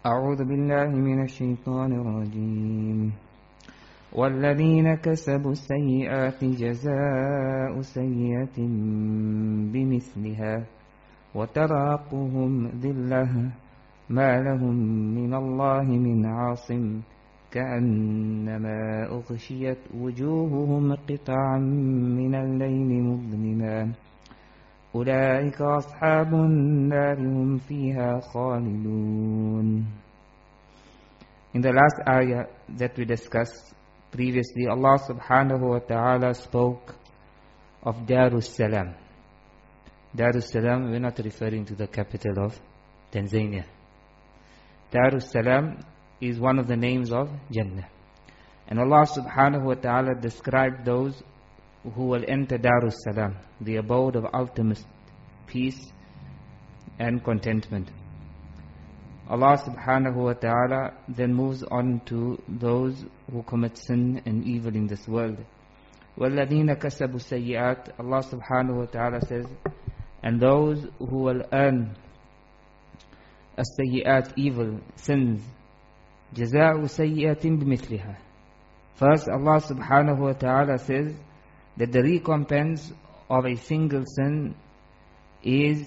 أعوذ بالله من الشيطان الرجيم والذين كسبوا السيئات جزاء سيئة بمثلها وترهقهم ذلة ما لهم من الله من عاصم كأنما أغشيت وجوههم قطعا من الليل مظلما أولئك أصحاب النار هم فيها خالدون. In the last ayah that we discussed previously, Allah subhanahu wa ta'ala spoke of Darus Salam. Darus Salam, we're not referring to the capital of Tanzania. Darus Salam is one of the names of Jannah. And Allah subhanahu wa ta'ala described those who will enter Darus Salam, the abode of ultimate peace and contentment. Allah subhanahu wa ta'ala then moves on to those who commit sin and evil in this world. وَالَّذِينَ كَسَبُوا السَّيِّئَاتِ, Allah subhanahu wa ta'ala says, and those who will earn as-sayyi'at, evil, sins, جَزَاءُ سَيِّئَةٍ بِمِثْلِهَا. First, Allah subhanahu wa ta'ala says that the recompense of a single sin is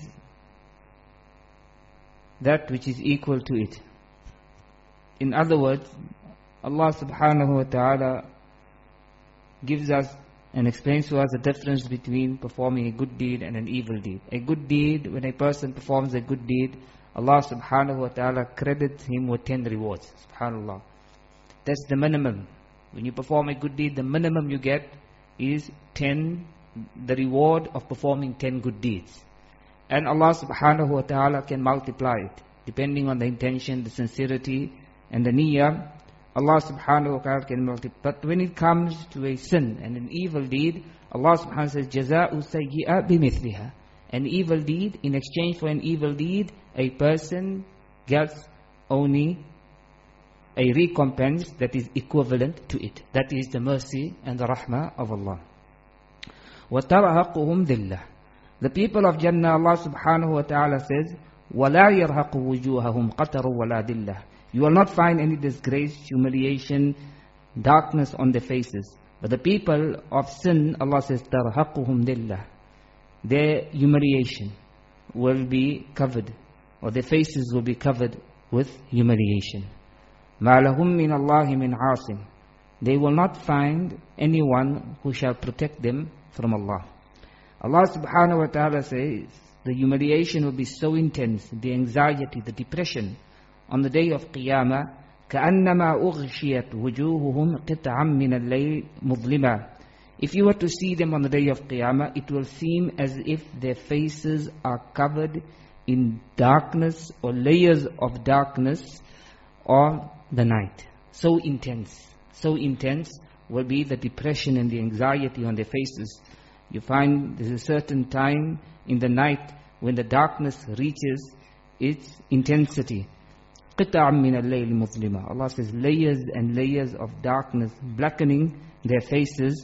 that which is equal to it. In other words, Allah subhanahu wa ta'ala gives us and explains to us the difference between performing a good deed and an evil deed. A good deed, when a person performs a good deed, Allah subhanahu wa ta'ala credits him with 10 rewards. Subhanallah. That's the minimum. When you perform a good deed, the minimum you get is 10, the reward of performing 10 good deeds. And Allah subhanahu wa ta'ala can multiply it, depending on the intention, the sincerity, and the niyyah. Allah subhanahu wa ta'ala can multiply. But when it comes to a sin and an evil deed, Allah subhanahu wa ta'ala says, جَزَاءُ سَيِّئَةٍ بِمِثْلِهَا. An evil deed, in exchange for an evil deed, a person gets only a recompense that is equivalent to it. That is the mercy and the rahmah of Allah. وَتَرْهَقُهُمْ ذِلَّةٌ. The people of Jannah, Allah subhanahu wa ta'ala says, وَلَا يَرْهَقُ وُجُوهَهُمْ قَتَرٌ وَلَا ذِلَّةٌ. You will not find any disgrace, humiliation, darkness on their faces. But the people of sin, Allah says, تَرْهَقُهُمْ ذِلَّةٌ. Their humiliation will be covered, or their faces will be covered with humiliation. مَا لَهُمْ مِنَ اللَّهِ مِنْ عَاصِمٍ. They will not find anyone who shall protect them from Allah. Allah subhanahu wa ta'ala says the humiliation will be so intense, the anxiety, the depression on the day of Qiyamah. كَأَنَّمَا أُغْشِيَتْ وُجُوهُهُمْ قِطْعًا مِنَ اللَّيْلِ مُظْلِمًا. If you were to see them on the day of Qiyamah, it will seem as if their faces are covered in darkness or layers of darkness or the night. So intense will be the depression and the anxiety on their faces. You find there's a certain time in the night when the darkness reaches its intensity. قِطَعًا مِنَ اللَّيْلِ مُظْلِمًا. Allah says layers and layers of darkness blackening their faces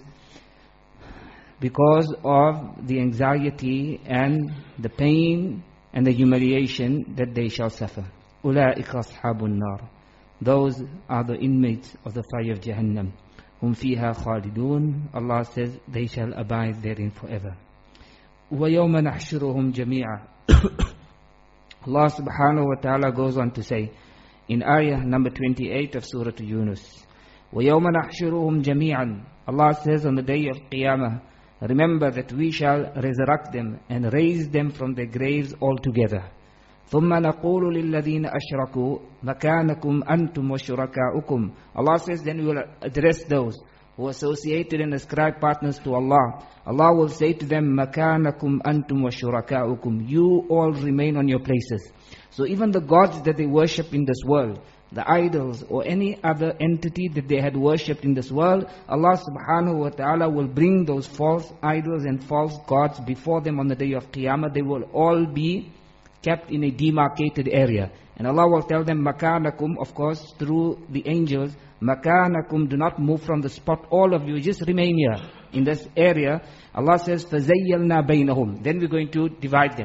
because of the anxiety and the pain and the humiliation that they shall suffer. أُولَٰئِكَ أَصْحَابُ النَّارِ. Those are the inmates of the fire of Jahannam. هُمْ فِيهَا خَالِدُونَ. Allah says they shall abide therein forever. وَيَوْمَ نَحْشُرُهُمْ جَمِيعًا. Allah subhanahu wa ta'ala goes on to say in ayah number 28 of Surah Yunus, وَيَوْمَ نَحْشُرُهُمْ جَمِيعًا. Allah says on the day of Qiyamah, remember that we shall resurrect them and raise them from their graves altogether. ثُمَّ نَقُولُ لِلَّذِينَ أَشْرَكُوا مَكَانَكُمْ أَنْتُمْ وَشُرَكَاؤُكُمْ. Allah says then we will address those who associated and ascribe partners to Allah. Allah will say to them, مَكَانَكُمْ أَنْتُمْ وَشُرَكَاؤُكُمْ. You all remain on your places. So even the gods that they worship in this world, the idols or any other entity that they had worshipped in this world, Allah subhanahu wa ta'ala will bring those false idols and false gods before them on the day of Qiyamah. They will all be kept in a demarcated area. And Allah will tell them, makanakum, of course, through the angels, makanakum, do not move from the spot, all of you, just remain here in this area. Allah says, فَزَيَّلْنَا بَيْنَهُمْ. Then we're going to divide them.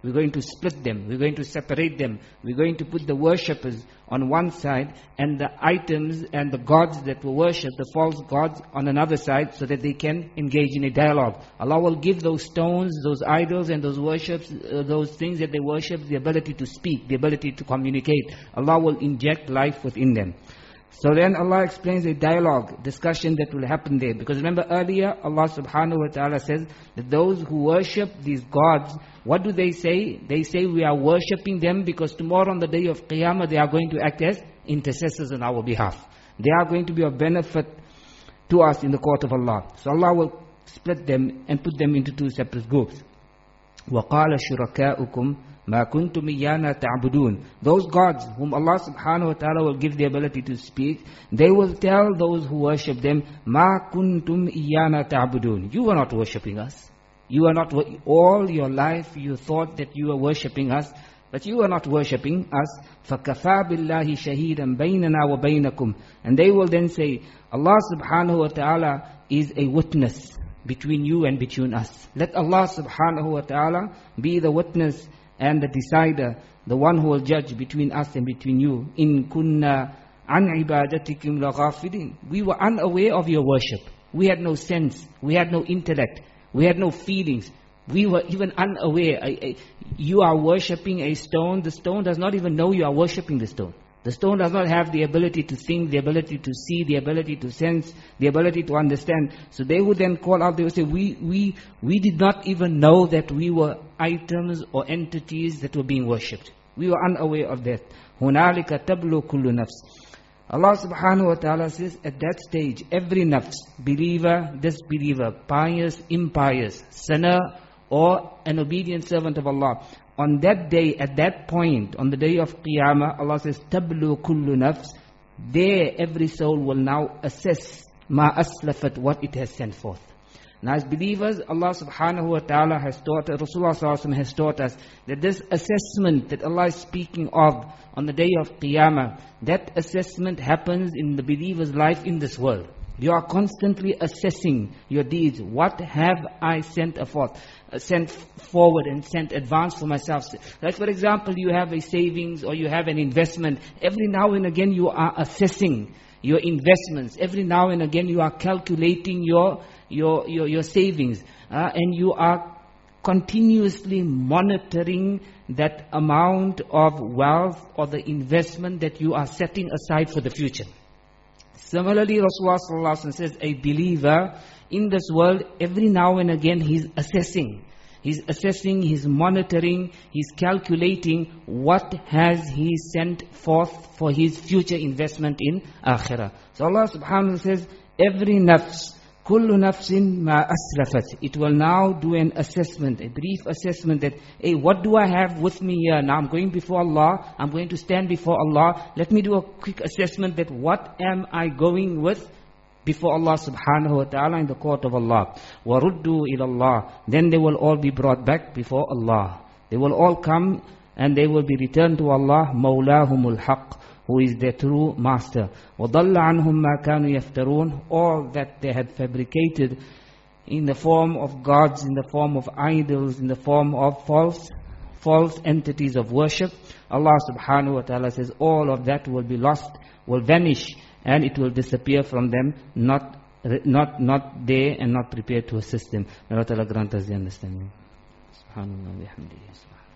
We're going to split them. We're going to separate them. We're going to put the worshippers on one side and the items and the gods that were worshipped, the false gods, on another side, so that they can engage in a dialogue. Allah will give those stones, those idols and those worships, those things that they worship, the ability to speak, the ability to communicate. Allah will inject life within them. So then Allah explains a dialogue, discussion that will happen there. Because remember earlier, Allah subhanahu wa ta'ala says that those who worship these gods, what do they say? They say we are worshipping them because tomorrow on the day of Qiyamah they are going to act as intercessors on our behalf. They are going to be of benefit to us in the court of Allah. So Allah will split them and put them into two separate groups. وَقَالَ شُرَكَاؤُكُمْ مَا كُنْتُمْ إِيَّانَا تَعْبُدُونَ. Those gods whom Allah subhanahu wa ta'ala will give the ability to speak, they will tell those who worship them, مَا كُنْتُمْ إِيَّانَا تَعْبُدُونَ. You are not worshipping us. You are not, all your life you thought that you were worshipping us, but you are not worshipping us. فَكَفَى بِاللَّهِ شَهِيدًا بَيْنَنَا وَبَيْنَكُمْ. And they will then say, Allah subhanahu wa ta'ala is a witness between you and between us. Let Allah subhanahu wa ta'ala be the witness and the decider, the one who will judge between us and between you. In kunna an ibadatikum laghafilin. We were unaware of your worship. We had no sense. We had no intellect. We had no feelings. We were even unaware. You are worshipping a stone. The stone does not even know you are worshipping the stone. The stone does not have the ability to think, the ability to see, the ability to sense, the ability to understand. So they would then call out, they would say, we did not even know that we were items or entities that were being worshipped. We were unaware of that. هُنَالِكَ تَبْلُو كُلُّ نَفْسٍ. Allah subhanahu wa ta'ala says, at that stage, every nafs, believer, disbeliever, pious, impious, sinner, or an obedient servant of Allah, on that day, at that point, on the day of Qiyamah, Allah says, "Tablu kullu nafs." There, every soul will now assess ma aslafat, what it has sent forth. Now, as believers, Allah subhanahu wa ta'ala has taught, Rasulullah sallallahu alaihi wasallam has taught us that this assessment that Allah is speaking of on the day of Qiyamah, that assessment happens in the believer's life in this world. You are constantly assessing your deeds. What have I sent forward and sent advance for myself? Like for example, you have a savings or you have an investment. Every now and again you are assessing your investments. Every now and again you are calculating your savings. And you are continuously monitoring that amount of wealth or the investment that you are setting aside for the future. Similarly, Rasulullah sallallahu alaihi wasallam says, a believer in this world, every now and again he's assessing, he's monitoring, he's calculating what has he sent forth for his future investment in akhirah. So Allah subhanahu wa ta'ala says, every nafs, kullu nafsin ma aslafat. It will now do an assessment, a brief assessment that, hey, what do I have with me here? Now I'm going before Allah, I'm going to stand before Allah. Let me do a quick assessment that what am I going with before Allah subhanahu wa ta'ala in the court of Allah. وَرُدُّوا إِلَى اللَّهِ. Then they will all be brought back before Allah. They will all come and they will be returned to Allah, مَوْلَاهُمُ الْحَقِّ, who is their true master. وَضَلَّ عَنْهُمْ مَا كَانُوا يَفْتَرُونَ. All that they had fabricated in the form of gods, in the form of idols, in the form of false entities of worship, Allah subhanahu wa ta'ala says all of that will be lost, will vanish, and it will disappear from them, not there and not prepared to assist them. May Allah Ta'ala grant us the understanding. Subhanallah wa bihamdihi.